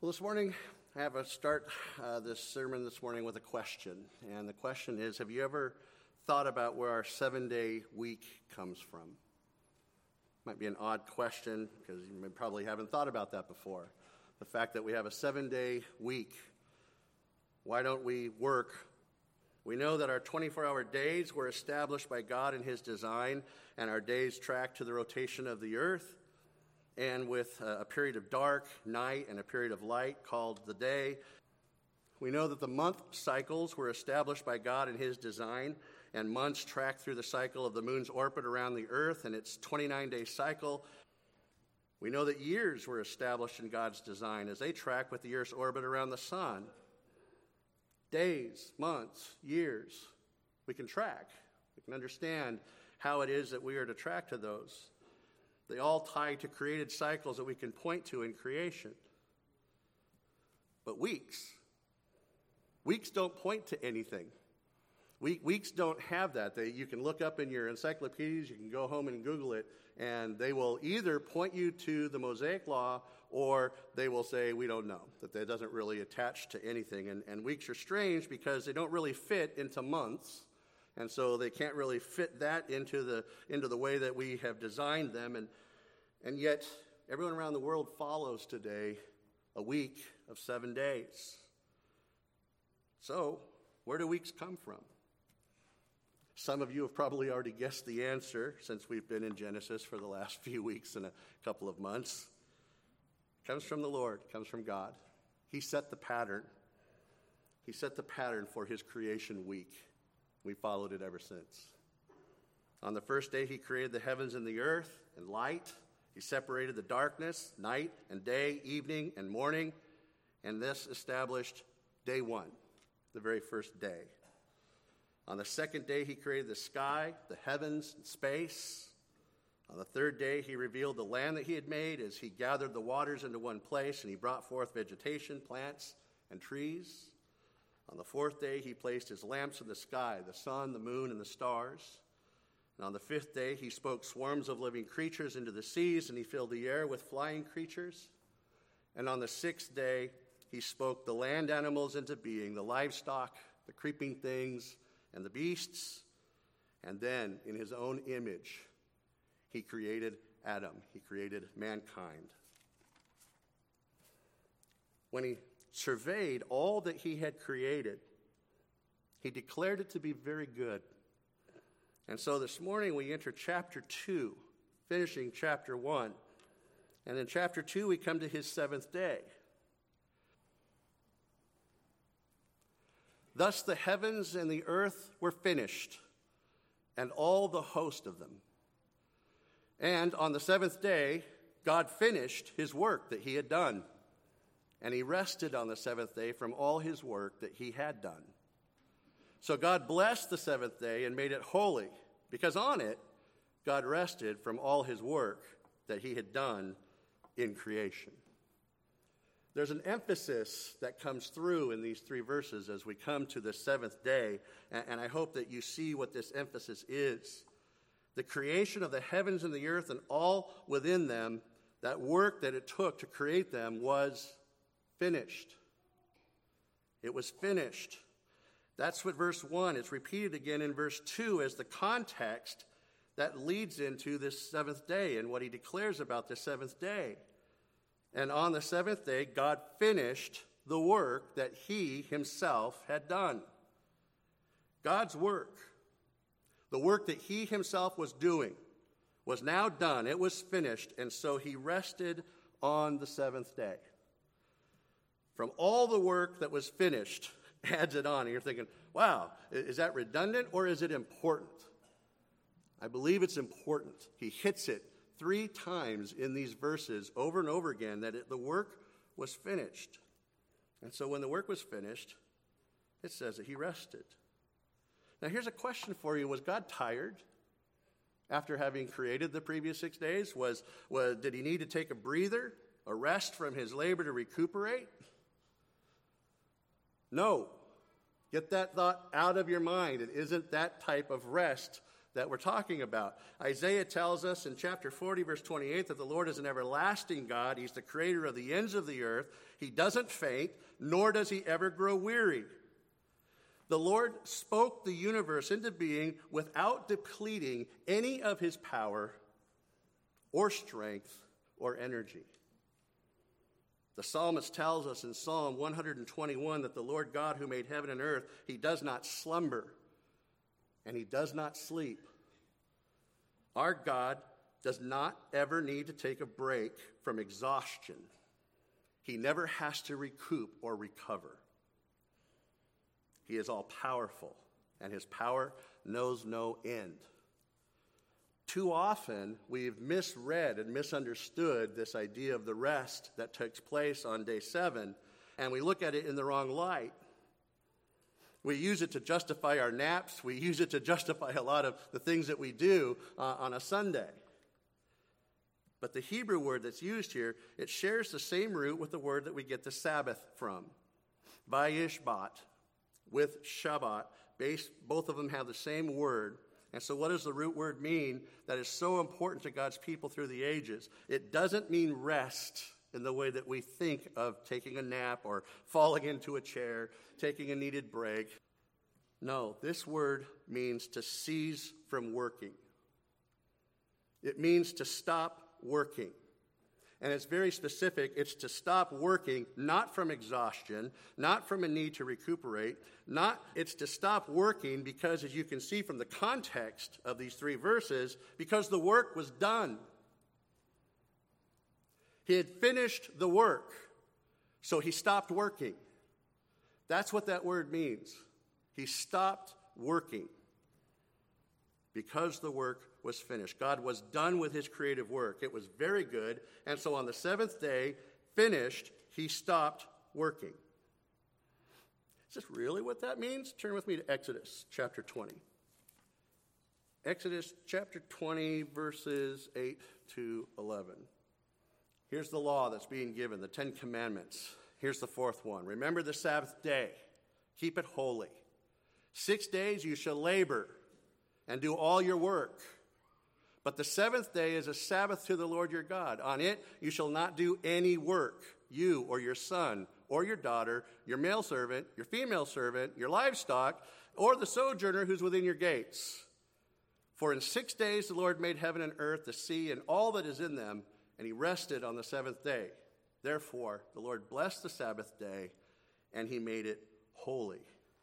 Well, this morning, I have to start this sermon this morning with a question. And the question is, have you ever thought about where our 7-day week comes from? Might be an odd question because you probably haven't thought about that before. The fact that we have a 7-day week. Why don't we work? We know that our 24-hour days were established by God in His design, and our days track to the rotation of the earth. And with a period of dark night and a period of light called the day. We know that the month cycles were established by God in His design, and months track through the cycle of the moon's orbit around the earth and its 29-day cycle. We know that years were established in God's design as they track with the earth's orbit around the sun. Days, months, years, we can track. We can understand how it is that we are to track to those. They all tie to created cycles that we can point to in creation. But weeks don't point to anything. Weeks don't have that. You can look up in your encyclopedias, you can go home and Google it, and they will either point you to the Mosaic Law or they will say, we don't know, that doesn't really attach to anything. And weeks are strange because they don't really fit into months. And so they can't really fit that into the way that we have designed them. And yet, everyone around the world follows today a week of 7 days. So, where do weeks come from? Some of you have probably already guessed the answer since we've been in Genesis for the last few weeks and a couple of months. It comes from the Lord. It comes from God. He set the pattern. He set the pattern for His creation week. We followed it ever since. On the first day, He created the heavens and the earth and light. He separated the darkness, night and day, evening and morning. And this established day one, the very first day. On the second day, He created the sky, the heavens, and space. On the third day, He revealed the land that He had made as He gathered the waters into one place, and He brought forth vegetation, plants, and trees. On the fourth day, He placed His lamps in the sky, the sun, the moon, and the stars. And on the fifth day, He spoke swarms of living creatures into the seas, and He filled the air with flying creatures. And on the sixth day, He spoke the land animals into being, the livestock, the creeping things, and the beasts. And then, in His own image, He created Adam. He created mankind. When He surveyed all that He had created, He declared it to be very good. And so this morning we enter chapter 2, finishing chapter 1. And in chapter 2 we come to His seventh day. Thus the heavens and the earth were finished, and all the host of them. And on the seventh day, God finished His work that He had done. And He rested on the seventh day from all His work that He had done. So God blessed the seventh day and made it holy, because on it, God rested from all His work that He had done in creation. There's an emphasis that comes through in these three verses as we come to the seventh day, and I hope that you see what this emphasis is. The creation of the heavens and the earth and all within them, that work that it took to create them was finished. It was finished. That's what verse 1 is repeated again in verse 2 as the context that leads into this seventh day and what He declares about the seventh day. And on the seventh day, God finished the work that He Himself had done. God's work, the work that He Himself was doing, was now done. It was finished, and so He rested on the seventh day. From all the work that was finished, adds it on. And you're thinking, wow, is that redundant or is it important? I believe it's important. He hits it 3 times in these verses over and over again that the work was finished. And so when the work was finished, it says that He rested. Now here's a question for you. Was God tired after having created the previous 6 days? Did He need to take a breather, a rest from His labor to recuperate? No. Get that thought out of your mind. It isn't that type of rest that we're talking about. Isaiah tells us in chapter 40, verse 28, that the Lord is an everlasting God. He's the creator of the ends of the earth. He doesn't faint, nor does he ever grow weary. The Lord spoke the universe into being without depleting any of his power or strength or energy. The psalmist tells us in Psalm 121 that the Lord God who made heaven and earth, he does not slumber and he does not sleep. Our God does not ever need to take a break from exhaustion. He never has to recoup or recover. He is all powerful, and his power knows no end. Too often, we've misread and misunderstood this idea of the rest that takes place on day 7, and we look at it in the wrong light. We use it to justify our naps. We use it to justify a lot of the things that we do on a Sunday. But the Hebrew word that's used here, it shares the same root with the word that we get the Sabbath from. Vayishbat with Shabbat, both of them have the same word. And so what does the root word mean that is so important to God's people through the ages? It doesn't mean rest in the way that we think of taking a nap or falling into a chair, taking a needed break. No, this word means to cease from working. It means to stop working. And it's very specific. It's to stop working, not from exhaustion, not from a need to recuperate. It's to stop working because, as you can see from the context of these 3 verses, because the work was done. He had finished the work, so he stopped working. That's what that word means. He stopped working because the work was finished. God was done with his creative work. It was very good. And so on the 7th day, finished, he stopped working. Is this really what that means? Turn with me to Exodus chapter 20. Exodus chapter 20, verses 8 to 11. Here's the law that's being given, the 10 Commandments. Here's the 4th one. Remember the Sabbath day. Keep it holy. 6 days you shall labor and do all your work. But the 7th day is a Sabbath to the Lord your God. On it you shall not do any work, you or your son or your daughter, your male servant, your female servant, your livestock, or the sojourner who's within your gates. For in 6 days the Lord made heaven and earth, the sea, and all that is in them, and he rested on the 7th day. Therefore the Lord blessed the Sabbath day, and he made it holy.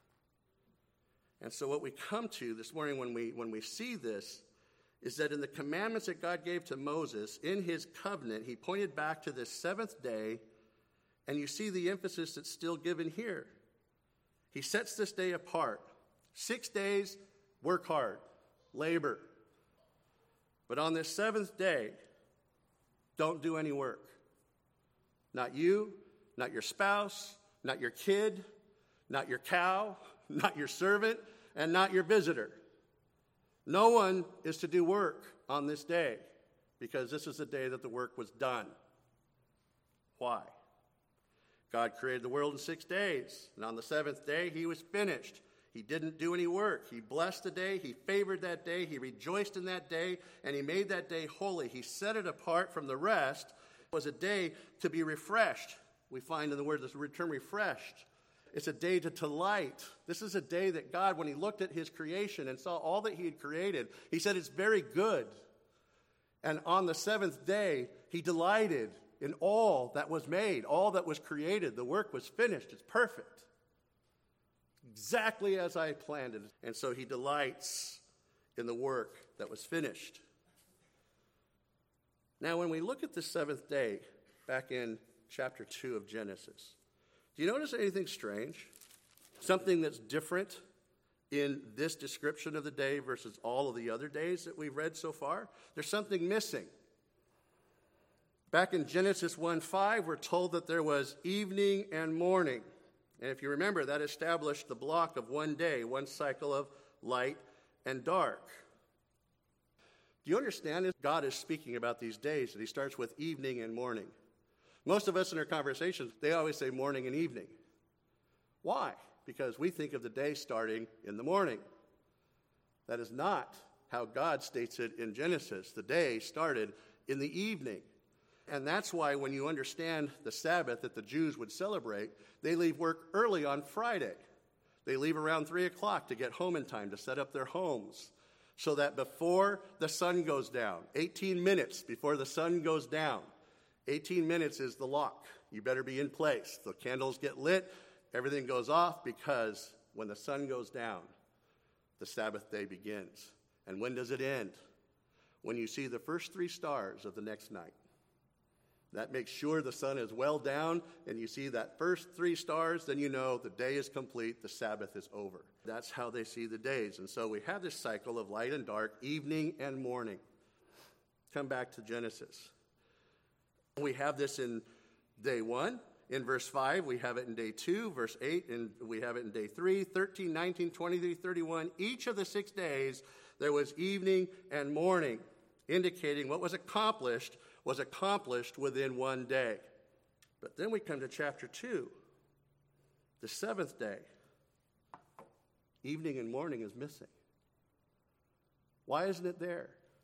And so what we come to this morning when we see this is that in the commandments that God gave to Moses, in his covenant, he pointed back to this 7th day, and you see the emphasis that's still given here. He sets this day apart. 6 days, work hard, labor. But on this 7th day, don't do any work. Not you, not your spouse, not your kid, not your cow, not your servant, and not your visitor. No one is to do work on this day because this is the day that the work was done. Why? God created the world in 6 days, and on the 7th day he was finished. He didn't do any work. He blessed the day, he favored that day, he rejoiced in that day, and he made that day holy. He set it apart from the rest. It was a day to be refreshed. We find in the word the term refreshed. It's a day to delight. This is a day that God, when he looked at his creation and saw all that he had created, he said it's very good. And on the 7th day, he delighted in all that was made, all that was created. The work was finished. It's perfect. Exactly as I planned it. And so he delights in the work that was finished. Now, when we look at the 7th day, back in chapter 2 of Genesis, do you notice anything strange? Something that's different in this description of the day versus all of the other days that we've read so far? There's something missing. Back in Genesis 1:5, we're told that there was evening and morning. And if you remember, that established the block of one day, one cycle of light and dark. Do you understand this? God is speaking about these days, that he starts with evening and morning. Most of us in our conversations, they always say morning and evening. Why? Because we think of the day starting in the morning. That is not how God states it in Genesis. The day started in the evening. And that's why when you understand the Sabbath that the Jews would celebrate, they leave work early on Friday. They leave around 3 o'clock to get home in time to set up their homes so that before the sun goes down, 18 minutes before the sun goes down, 18 minutes is the lock. You better be in place. The candles get lit, everything goes off, because when the sun goes down, the Sabbath day begins. And when does it end? When you see the first 3 stars of the next night. That makes sure the sun is well down, and you see that first 3 stars, then you know the day is complete, the Sabbath is over. That's how they see the days. And so we have this cycle of light and dark, evening and morning. Come back to Genesis. We have this in day 1. In verse 5, we have it in day 2, verse 8, and we have it in day 3, 13, 19, 23, 31. Each of the 6 days, there was evening and morning, indicating what was accomplished within one day. But then we come to chapter 2, the 7th day. Evening and morning is missing. Why isn't it there?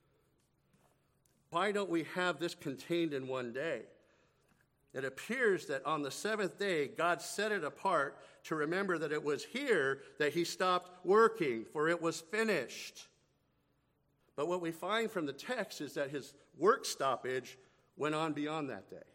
Why don't we have this contained in one day? It appears that on the 7th day, God set it apart to remember that it was here that he stopped working, for it was finished. But what we find from the text is that his work stoppage went on beyond that day.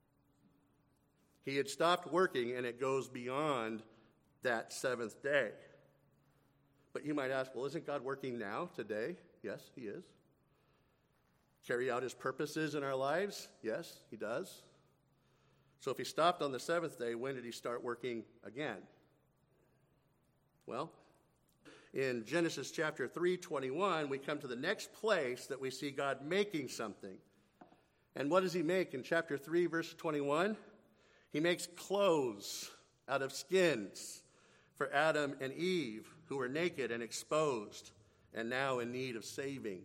He had stopped working, and it goes beyond that 7th day. But you might ask, well, isn't God working now, today? Yes, he is. Carry out his purposes in our lives? Yes, he does. So if he stopped on the 7th day, when did he start working again? Well, in Genesis chapter 3:21, we come to the next place that we see God making something. And what does he make in chapter 3, verse 21? He makes clothes out of skins for Adam and Eve, who were naked and exposed and now in need of saving.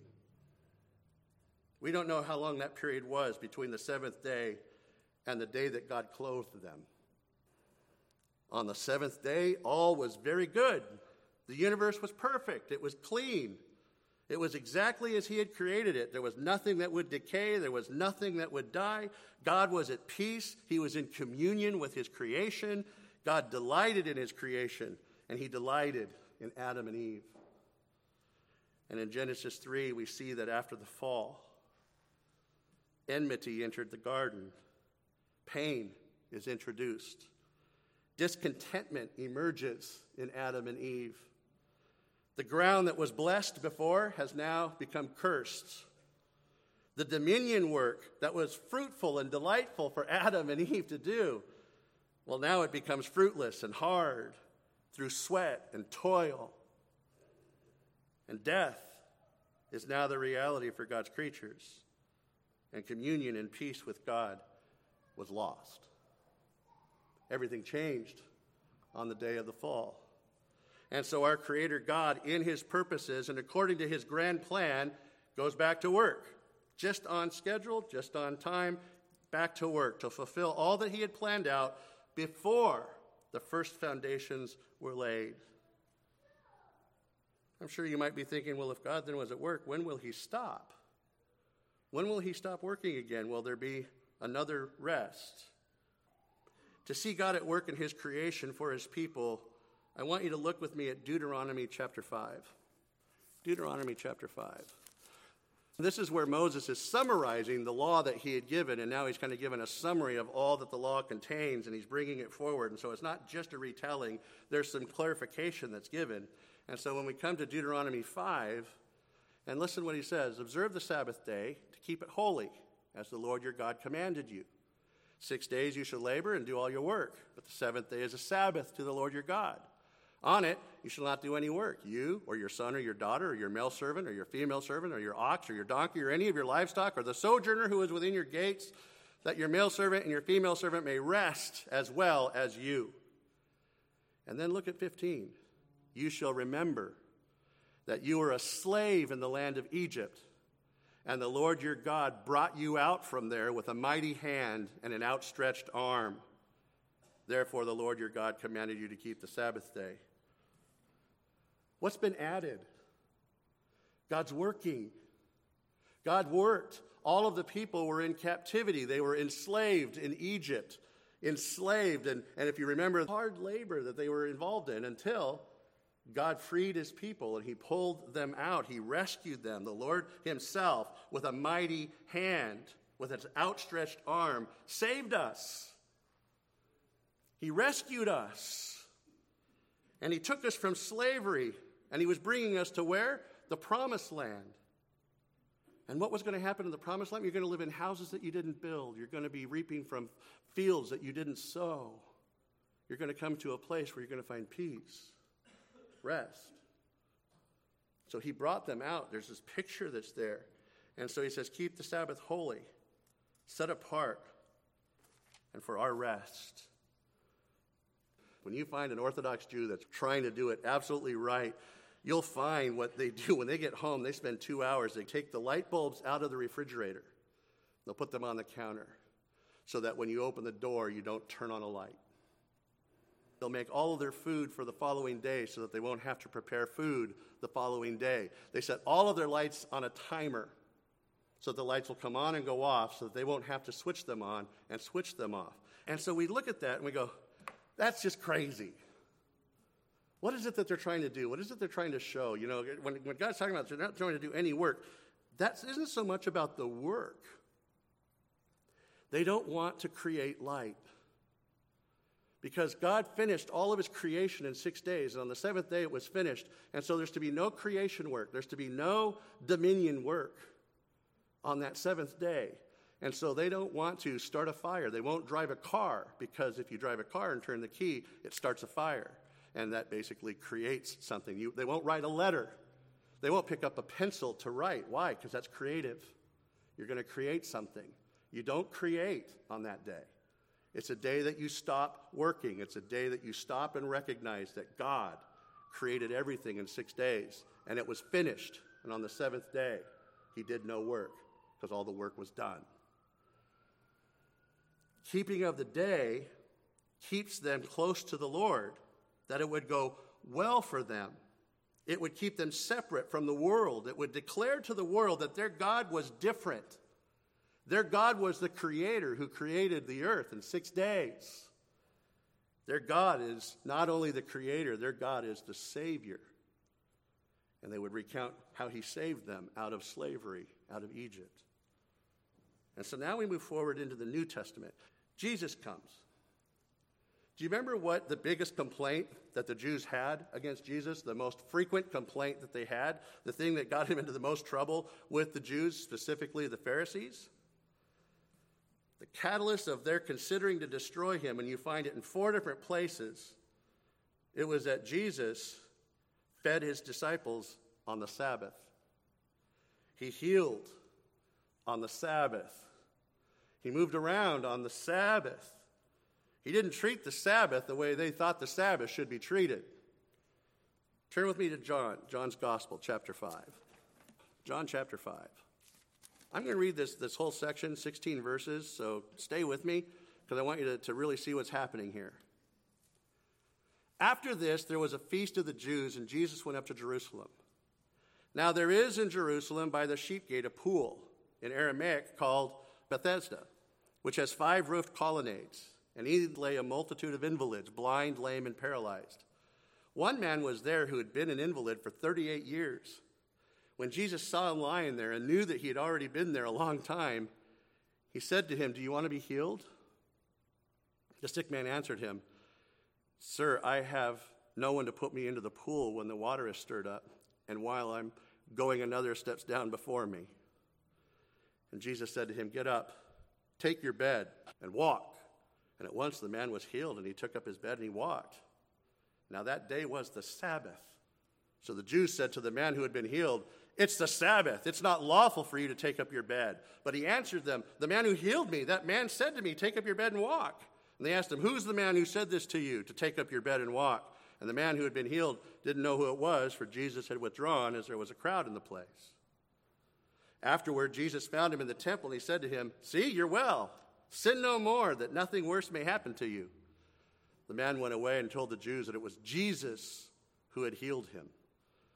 We don't know how long that period was between the 7th day and the day that God clothed them. On the 7th day, all was very good. The universe was perfect. It was clean. It was exactly as he had created it. There was nothing that would decay. There was nothing that would die. God was at peace. He was in communion with his creation. God delighted in his creation, and he delighted in Adam and Eve. And in Genesis 3, we see that after the fall, enmity entered the garden. Pain is introduced. Discontentment emerges in Adam and Eve. The ground that was blessed before has now become cursed. The dominion work that was fruitful and delightful for Adam and Eve to do, well, now it becomes fruitless and hard through sweat and toil. And death is now the reality for God's creatures. And communion and peace with God was lost. Everything changed on the day of the fall. And so our Creator God, in his purposes and according to his grand plan, goes back to work. Just on schedule, just on time, back to work to fulfill all that he had planned out before the first foundations were laid. I'm sure you might be thinking, well, if God then was at work, when will he stop? When will he stop working again? Will there be another rest? To see God at work in his creation for his people, I want you to look with me at Deuteronomy chapter 5. Deuteronomy chapter 5. This is where Moses is summarizing the law that he had given, and now he's kind of given a summary of all that the law contains, and he's bringing it forward. And so it's not just a retelling. There's some clarification that's given. And so when we come to Deuteronomy 5, and listen what he says, observe the Sabbath day to keep it holy, as the Lord your God commanded you. 6 days you shall labor and do all your work, but the 7th day is a Sabbath to the Lord your God. On it you shall not do any work, you or your son or your daughter or your male servant or your female servant or your ox or your donkey or any of your livestock or the sojourner who is within your gates, that your male servant and your female servant may rest as well as you. And then look at 15. You shall remember that you were a slave in the land of Egypt, and the Lord your God brought you out from there with a mighty hand and an outstretched arm. Therefore the Lord your God commanded you to keep the Sabbath day. What's been added? God's working. God worked. All of the people were in captivity. They were enslaved in Egypt. Enslaved. And if you remember, hard labor that they were involved in until God freed his people and he pulled them out. He rescued them. The Lord himself, with a mighty hand, with his outstretched arm, saved us. He rescued us. And he took us from slavery. And he was bringing us to where? The promised land. And what was going to happen in the promised land? You're going to live in houses that you didn't build. You're going to be reaping from fields that you didn't sow. You're going to come to a place where you're going to find peace, rest. So he brought them out. There's this picture that's there. And so he says, keep the Sabbath holy, set apart, and for our rest. When you find an Orthodox Jew that's trying to do it absolutely right, you'll find what they do. When they get home, they spend 2 hours. They take the light bulbs out of the refrigerator. They'll put them on the counter so that when you open the door, you don't turn on a light. They'll make all of their food for the following day so that they won't have to prepare food the following day. They set all of their lights on a timer so that the lights will come on and go off so that they won't have to switch them on and switch them off. And so we look at that and we go, that's just crazy. What is it that they're trying to do? What is it they're trying to show? You know, when God's talking about they're not trying to do any work, that isn't so much about the work. They don't want to create light. Because God finished all of his creation in 6 days, and on the seventh day it was finished. And so there's to be no creation work. There's to be no dominion work on that seventh day. And so they don't want to start a fire. They won't drive a car, because if you drive a car and turn the key, it starts a fire. And that basically creates something. They won't write a letter. They won't pick up a pencil to write. Why? Because that's creative. You're going to create something. You don't create on that day. It's a day that you stop working. It's a day that you stop and recognize that God created everything in 6 days, and it was finished. And on the seventh day, he did no work because all the work was done. Keeping of the day keeps them close to the Lord, that it would go well for them. It would keep them separate from the world. It would declare to the world that their God was different. Their God was the creator who created the earth in 6 days. Their God is not only the creator, their God is the Savior. And they would recount how he saved them out of slavery, out of Egypt. And so now we move forward into the New Testament. Jesus comes. Do you remember what the biggest complaint that the Jews had against Jesus, the most frequent complaint that they had, the thing that got him into the most trouble with the Jews, specifically the Pharisees? The catalyst of their considering to destroy him, and you find it in 4 different places, it was that Jesus fed his disciples on the Sabbath. He healed on the Sabbath. He moved around on the Sabbath. He didn't treat the Sabbath the way they thought the Sabbath should be treated. Turn with me to John's Gospel, chapter 5. John chapter 5. I'm going to read this whole section, 16 verses, so stay with me because I want you to really see what's happening here. After this, there was a feast of the Jews, and Jesus went up to Jerusalem. Now there is in Jerusalem by the sheep gate a pool, in Aramaic called Bethesda, which has 5 roofed colonnades. And in it lay a multitude of invalids, blind, lame, and paralyzed. One man was there who had been an invalid for 38 years. When Jesus saw him lying there and knew that he had already been there a long time, he said to him, "Do you want to be healed?" The sick man answered him, "Sir, I have no one to put me into the pool when the water is stirred up, and while I'm going, another steps down before me." And Jesus said to him, "Get up, take your bed, and walk." And at once the man was healed, and he took up his bed and he walked. Now that day was the Sabbath. So the Jews said to the man who had been healed, "It's the Sabbath. It's not lawful for you to take up your bed." But he answered them, "The man who healed me, that man said to me, 'Take up your bed and walk.'" And they asked him, "Who's the man who said this to you, to take up your bed and walk?" And the man who had been healed didn't know who it was, for Jesus had withdrawn, as there was a crowd in the place. Afterward, Jesus found him in the temple, and he said to him, "See, you're well. Sin no more, that nothing worse may happen to you." The man went away and told the Jews that it was Jesus who had healed him.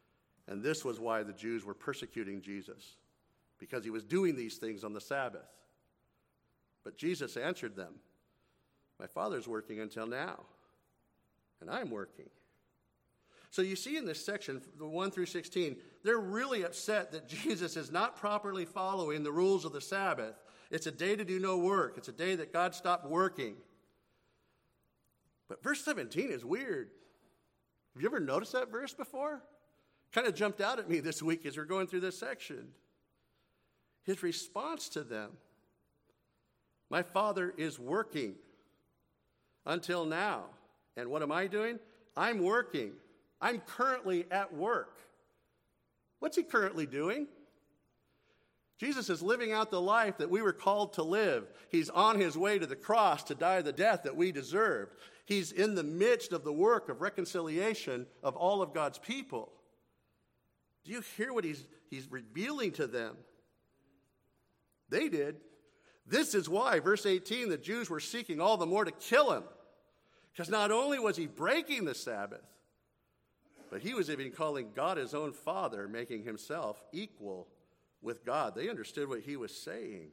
And this was why the Jews were persecuting Jesus, because he was doing these things on the Sabbath. But Jesus answered them, my Father's working until now, and I'm working. So you see in this section, 1 through 16, they're really upset that Jesus is not properly following the rules of the Sabbath. It's a day to do no work. It's a day that God stopped working. But verse 17 is weird. Have you ever noticed that verse before? Kind of jumped out at me this week as we're going through this section. His response to them, my Father is working until now. And what am I doing? I'm working. I'm currently at work. What's he currently doing? Jesus is living out the life that we were called to live. He's on his way to the cross to die the death that we deserved. He's in the midst of the work of reconciliation of all of God's people. Do you hear what he's revealing to them? They did. This is why, verse 18, the Jews were seeking all the more to kill him. Because not only was he breaking the Sabbath, but he was even calling God his own Father, making himself equal with God. They understood what he was saying.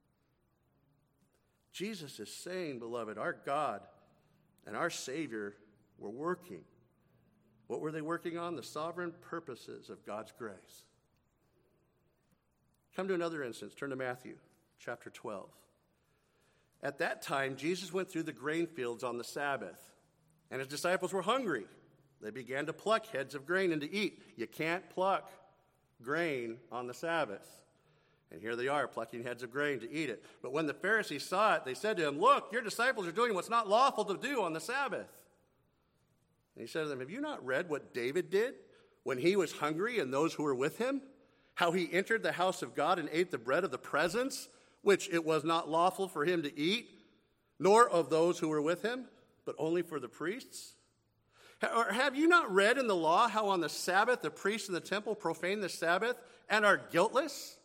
Jesus is saying, beloved, our God and our Savior were working. What were they working on? The sovereign purposes of God's grace. Come to another instance. Turn to Matthew chapter 12. At that time, Jesus went through the grain fields on the Sabbath, and his disciples were hungry. They began to pluck heads of grain and to eat. You can't pluck grain on the Sabbath. And here they are, plucking heads of grain to eat it. But when the Pharisees saw it, they said to him, look, your disciples are doing what's not lawful to do on the Sabbath. And he said to them, have you not read what David did when he was hungry and those who were with him? How he entered the house of God and ate the bread of the presence, which it was not lawful for him to eat, nor of those who were with him, but only for the priests? Or have you not read in the law how on the Sabbath the priests in the temple profane the Sabbath and are guiltless?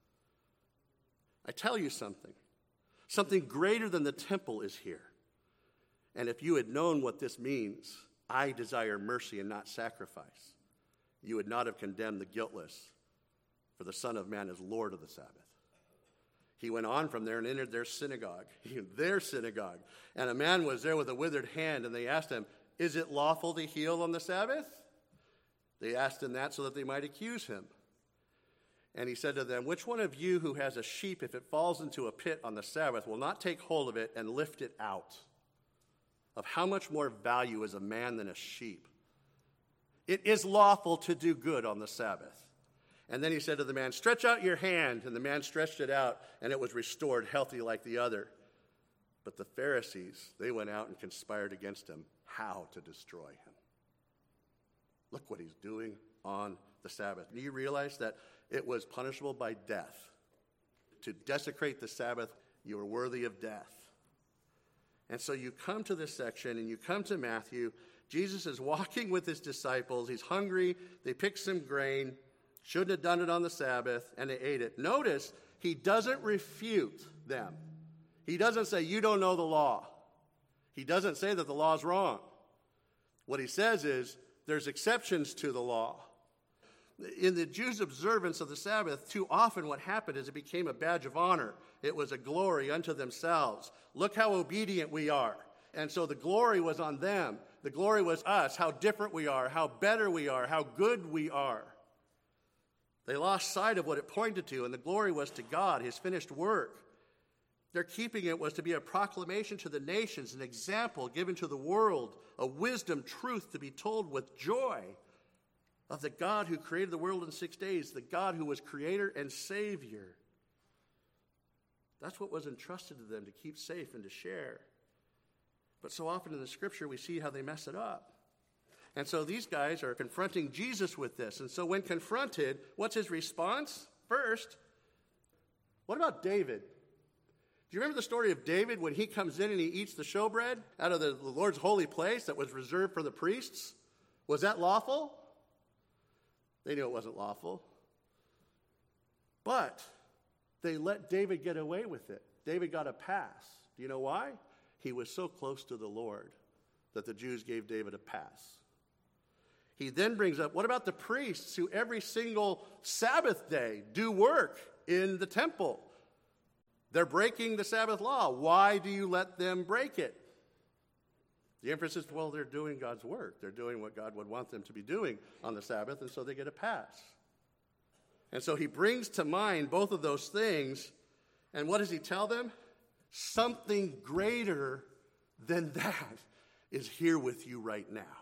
I tell you something. Something greater than the temple is here. And if you had known what this means, I desire mercy and not sacrifice, you would not have condemned the guiltless, for the Son of Man is Lord of the Sabbath. He went on from there and entered their synagogue. And a man was there with a withered hand, and they asked him, is it lawful to heal on the Sabbath? They asked him that so that they might accuse him. And he said to them, which one of you who has a sheep, if it falls into a pit on the Sabbath, will not take hold of it and lift it out? Of how much more value is a man than a sheep? It is lawful to do good on the Sabbath. And then he said to the man, stretch out your hand. And the man stretched it out, and it was restored, healthy like the other. But the Pharisees, they went out and conspired against him, how to destroy him. Look what he's doing on the Sabbath. Do you realize that it was punishable by death? To desecrate the Sabbath, you were worthy of death. And so you come to this section, and you come to Matthew. Jesus is walking with his disciples. He's hungry. They pick some grain. Shouldn't have done it on the Sabbath, and they ate it. Notice, he doesn't refute them. He doesn't say, you don't know the law. He doesn't say that the law is wrong. What he says is, there's exceptions to the law. In the Jews' observance of the Sabbath, too often what happened is it became a badge of honor. It was a glory unto themselves. Look how obedient we are. And so the glory was on them. The glory was us, how different we are, how better we are, how good we are. They lost sight of what it pointed to, and the glory was to God, his finished work. Their keeping it was to be a proclamation to the nations, an example given to the world, a wisdom, truth to be told with joy of the God who created the world in 6 days, the God who was creator and savior. That's what was entrusted to them, to keep safe and to share. But so often in the scripture, we see how they mess it up. And so these guys are confronting Jesus with this. And so when confronted, what's his response? First, what about David? Do you remember the story of David when he comes in and he eats the showbread out of the Lord's holy place that was reserved for the priests? Was that lawful? They knew it wasn't lawful. But they let David get away with it. David got a pass. Do you know why? He was so close to the Lord that the Jews gave David a pass. He then brings up, what about the priests who every single Sabbath day do work in the temple? They're breaking the Sabbath law. Why do you let them break it? The inference is, well, they're doing God's work. They're doing what God would want them to be doing on the Sabbath, and so they get a pass. And so he brings to mind both of those things, and what does he tell them? Something greater than that is here with you right now.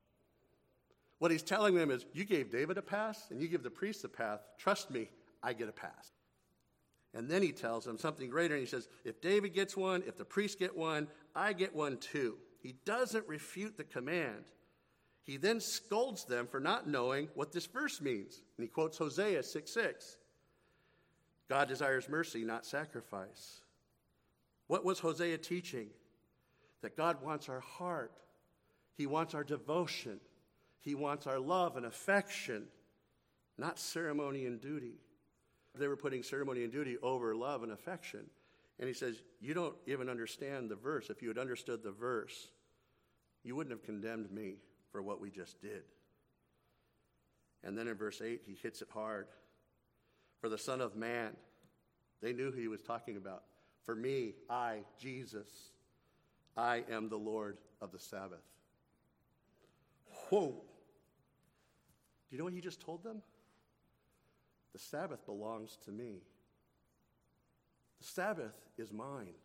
What he's telling them is, you gave David a pass, and you give the priests a pass. Trust me, I get a pass. And then he tells them something greater, and he says, if David gets one, if the priests get one, I get one too. He doesn't refute the command. He then scolds them for not knowing what this verse means. And he quotes Hosea 6:6. God desires mercy, not sacrifice. What was Hosea teaching? That God wants our heart. He wants our devotion. He wants our love and affection, not ceremony and duty. They were putting ceremony and duty over love and affection. And he says, you don't even understand the verse. If you had understood the verse, you wouldn't have condemned me for what we just did. And then in verse 8, he hits it hard. For the Son of Man, they knew who he was talking about. For me, I, Jesus, I am the Lord of the Sabbath. Whoa. Do you know what he just told them? The Sabbath belongs to me. The Sabbath is mine.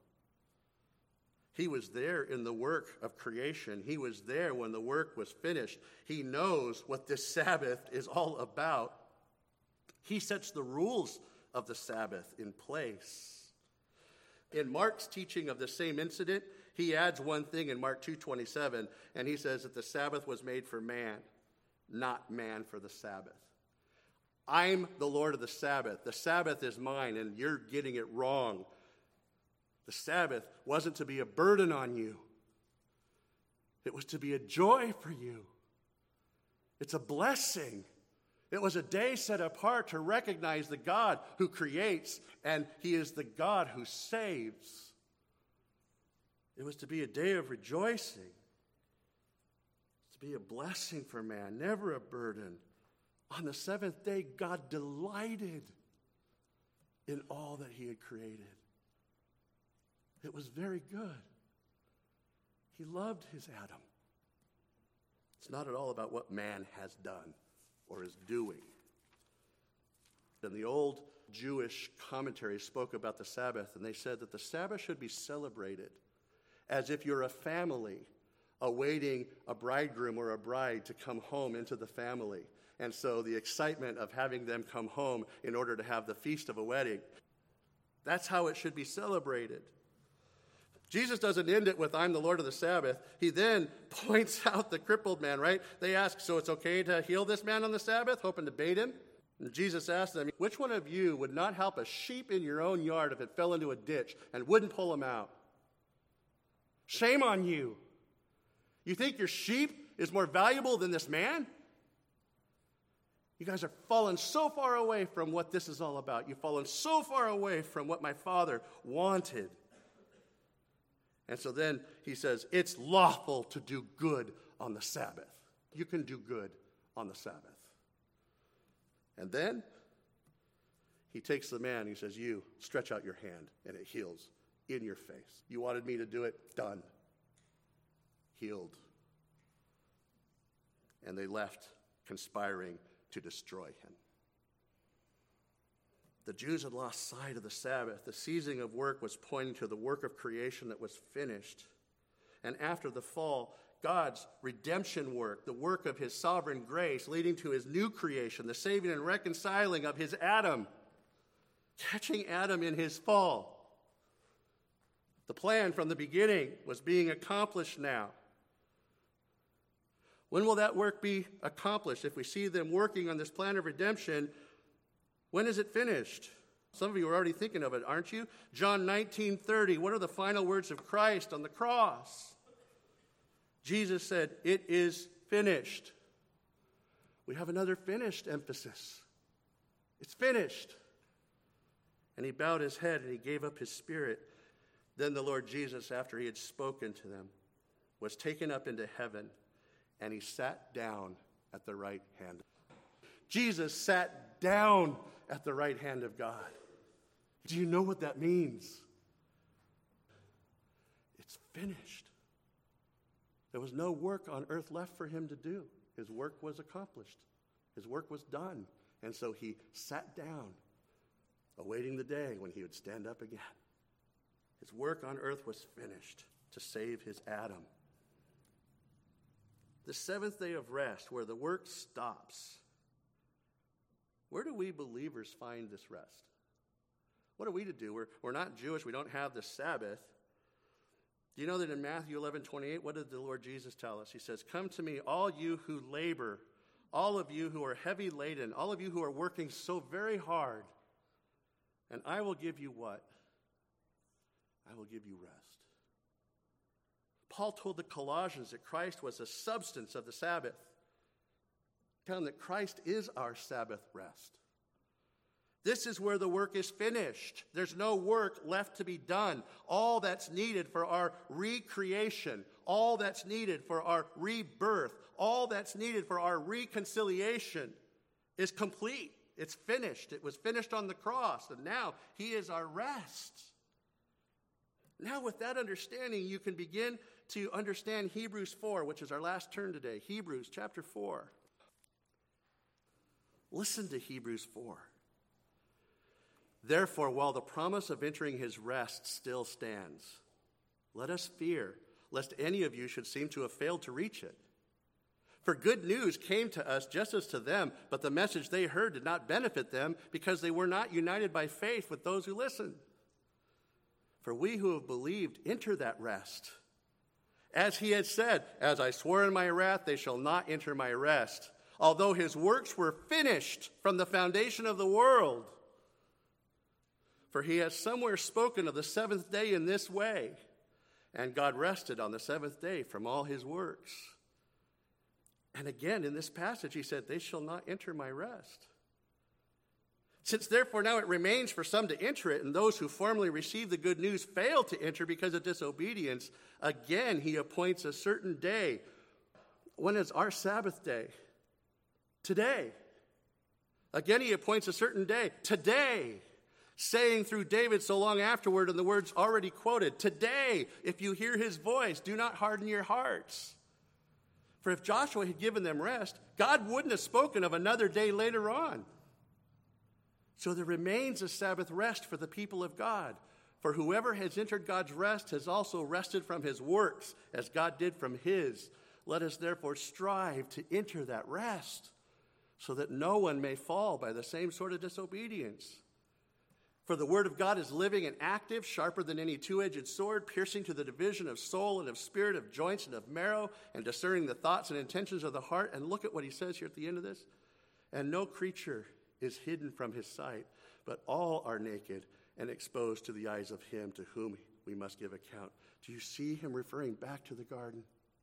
He was there in the work of creation. He was there when the work was finished. He knows what this Sabbath is all about. He sets the rules of the Sabbath in place. In Mark's teaching of the same incident, he adds one thing in Mark 2:27, and he says that the Sabbath was made for man, not man for the Sabbath. I'm the Lord of the Sabbath. The Sabbath is mine, and you're getting it wrong. The Sabbath wasn't to be a burden on you. It was to be a joy for you. It's a blessing. It was a day set apart to recognize the God who creates, and he is the God who saves. It was to be a day of rejoicing. To be a blessing for man, never a burden. On the seventh day, God delighted in all that he had created. It was very good. He loved his Adam. It's not at all about what man has done or is doing. And the old Jewish commentaries spoke about the Sabbath, and they said that the Sabbath should be celebrated as if you're a family awaiting a bridegroom or a bride to come home into the family. And so the excitement of having them come home in order to have the feast of a wedding, that's how it should be celebrated. Jesus doesn't end it with, I'm the Lord of the Sabbath. He then points out the crippled man, right? They ask, so it's okay to heal this man on the Sabbath, hoping to bait him? And Jesus asked them, which one of you would not help a sheep in your own yard if it fell into a ditch and wouldn't pull him out? Shame on you. You think your sheep is more valuable than this man? You guys are fallen so far away from what this is all about. You've fallen so far away from what my Father wanted. And so then he says, it's lawful to do good on the Sabbath. You can do good on the Sabbath. And then he takes the man, he says, you stretch out your hand, and it heals in your face. You wanted me to do it? Done. Healed. And they left conspiring to destroy him. The Jews had lost sight of the Sabbath. The ceasing of work was pointing to the work of creation that was finished. And after the fall, God's redemption work, the work of his sovereign grace, leading to his new creation, the saving and reconciling of his Adam, catching Adam in his fall. The plan from the beginning was being accomplished now. When will that work be accomplished? If we see them working on this plan of redemption, when is it finished? Some of you are already thinking of it, aren't you? John 19:30, what are the final words of Christ on the cross? Jesus said, it is finished. We have another finished emphasis. It's finished. And he bowed his head and he gave up his spirit. Then the Lord Jesus, after he had spoken to them, was taken up into heaven, and he sat down at the right hand. Jesus sat down at the right hand of God. Do you know what that means? It's finished. There was no work on earth left for him to do. His work was accomplished. His work was done. And so he sat down, awaiting the day when he would stand up again. His work on earth was finished to save his Adam. The seventh day of rest, where the work stops. Where do we believers find this rest? What are we to do? We're not Jewish. We don't have the Sabbath. Do you know that in Matthew 11:28, what did the Lord Jesus tell us? He says, "Come to me, all you who labor, all of you who are heavy laden, all of you who are working so very hard, and I will give you what? I will give you rest." Paul told the Colossians that Christ was the substance of the Sabbath. Tell them that Christ is our Sabbath rest. This is where the work is finished. There's no work left to be done. All that's needed for our recreation, all that's needed for our rebirth, all that's needed for our reconciliation is complete. It's finished. It was finished on the cross, and now he is our rest. Now, with that understanding, you can begin to understand Hebrews 4, which is our last turn today. Hebrews chapter 4. Listen to Hebrews 4. "Therefore, while the promise of entering his rest still stands, let us fear, lest any of you should seem to have failed to reach it. For good news came to us just as to them, but the message they heard did not benefit them because they were not united by faith with those who listened. For we who have believed enter that rest. As he had said, 'As I swore in my wrath, they shall not enter my rest,' although his works were finished from the foundation of the world. For he has somewhere spoken of the seventh day in this way, and God rested on the seventh day from all his works. And again, in this passage, he said, 'They shall not enter my rest.' Since therefore now it remains for some to enter it, and those who formerly received the good news fail to enter because of disobedience, again he appoints a certain day." When is our Sabbath day? Today. Again he appoints a certain day. Today. Saying through David so long afterward in the words already quoted, "Today, if you hear his voice, do not harden your hearts." For if Joshua had given them rest, God wouldn't have spoken of another day later on. So there remains a Sabbath rest for the people of God. For whoever has entered God's rest has also rested from his works, as God did from his. Let us therefore strive to enter that rest, so that no one may fall by the same sort of disobedience. For the word of God is living and active, sharper than any two-edged sword, piercing to the division of soul and of spirit, of joints and of marrow, and discerning the thoughts and intentions of the heart. And look at what he says here at the end of this. "And no creature is hidden from his sight, but all are naked and exposed to the eyes of him to whom we must give account." Do you see him referring back to the garden?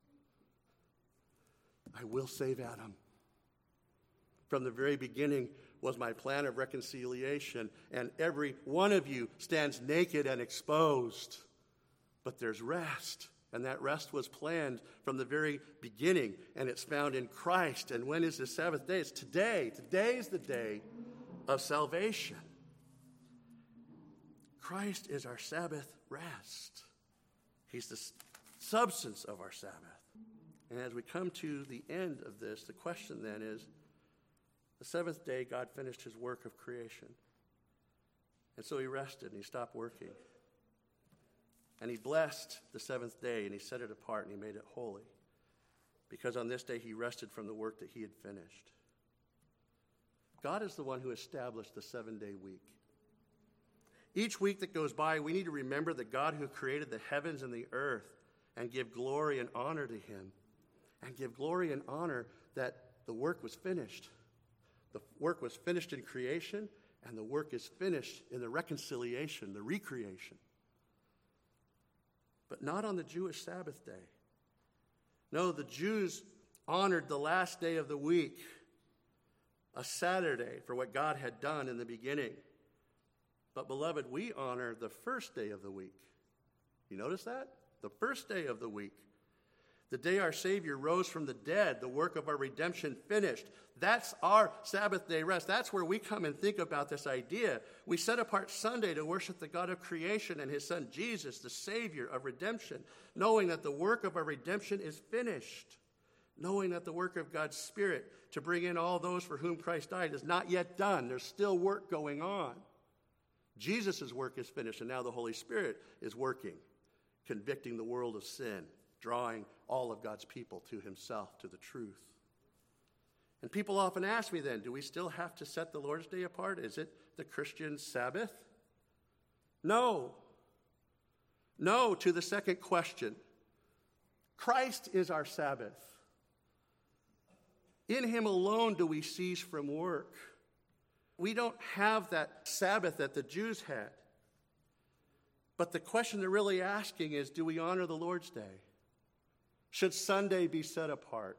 I will save Adam. From the very beginning was my plan of reconciliation, and every one of you stands naked and exposed. But there's rest, and that rest was planned from the very beginning, and it's found in Christ. And when is the Sabbath day? It's today. Today is the day of salvation. Christ is our Sabbath rest. He's the substance of our Sabbath. And as we come to the end of this, the question then is, the seventh day, God finished his work of creation. And so he rested and he stopped working. And he blessed the seventh day and he set it apart and he made it holy. Because on this day he rested from the work that he had finished. God is the one who established the 7-day week. Each week that goes by, we need to remember the God who created the heavens and the earth and give glory and honor to him. And give glory and honor that the work was finished. The work was finished in creation, and the work is finished in the reconciliation, the recreation. But not on the Jewish Sabbath day. No, the Jews honored the last day of the week, a Saturday, for what God had done in the beginning. But beloved, we honor the first day of the week. You notice that? The first day of the week. The day our Savior rose from the dead, the work of our redemption finished. That's our Sabbath day rest. That's where we come and think about this idea. We set apart Sunday to worship the God of creation and his son Jesus, the Savior of redemption, knowing that the work of our redemption is finished, knowing that the work of God's Spirit to bring in all those for whom Christ died is not yet done. There's still work going on. Jesus' work is finished, and now the Holy Spirit is working, convicting the world of sin, drawing all of God's people to himself, to the truth. And people often ask me then, do we still have to set the Lord's Day apart? Is it the Christian Sabbath? No. No to the second question. Christ is our Sabbath. In him alone do we cease from work. We don't have that Sabbath that the Jews had. But the question they're really asking is, do we honor the Lord's Day? Should Sunday be set apart?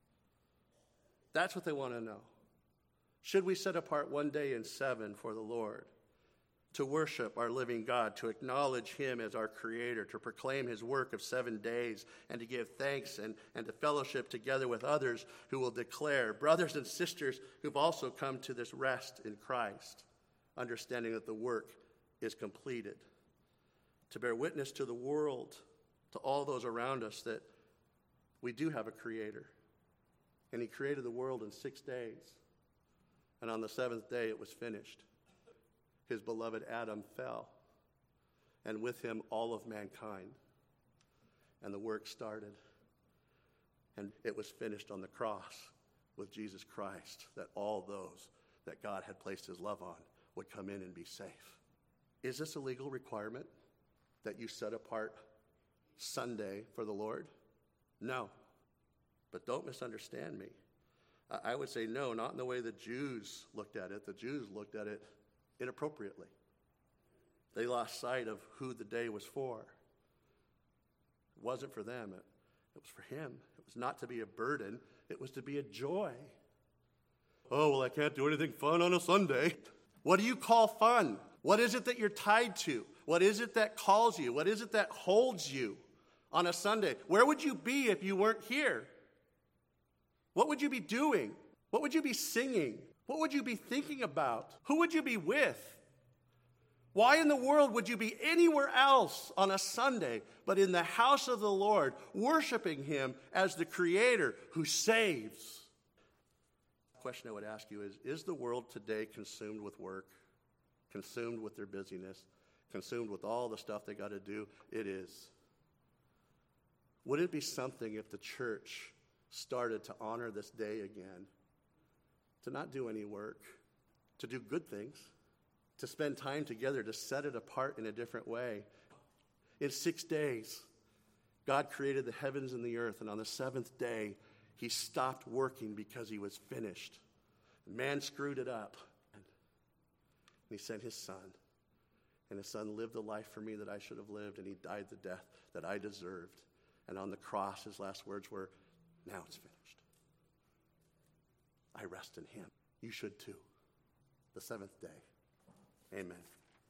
That's what they want to know. Should we set apart one day in 7 for the Lord, to worship our living God, to acknowledge him as our creator, to proclaim his work of 7 days, and to give thanks and to fellowship together with others who will declare, brothers and sisters who've also come to this rest in Christ, understanding that the work is completed, to bear witness to the world, to all those around us, that we do have a creator. And he created the world in 6 days. And on the 7th day it was finished. His beloved Adam fell, and with him all of mankind. And the work started. And it was finished on the cross with Jesus Christ, that all those that God had placed his love on would come in and be safe. Is this a legal requirement that you set apart Sunday for the Lord? No. But don't misunderstand me. I would say no, not in the way the Jews looked at it. The Jews looked at it inappropriately. They lost sight of who the day was for. It wasn't for them. It was for him. It was not to be a burden. It was to be a joy. Oh, well, I can't do anything fun on a Sunday. What do you call fun? What is it that you're tied to? What is it that calls you? What is it that holds you on a Sunday? Where would you be if you weren't here? What would you be doing? What would you be singing? What would you be thinking about? Who would you be with? Why in the world would you be anywhere else on a Sunday but in the house of the Lord, worshiping him as the creator who saves? The question I would ask you is the world today consumed with work, consumed with their busyness, consumed with all the stuff they got to do? It is. Would it be something if the church started to honor this day again, to not do any work, to do good things, to spend time together, to set it apart in a different way? In 6 days, God created the heavens and the earth, and on the 7th day, he stopped working because he was finished. Man screwed it up. And he sent his son, and his son lived the life for me that I should have lived, and he died the death that I deserved. And on the cross, his last words were, now it's finished. I rest in him. You should too. The 7th day. Amen.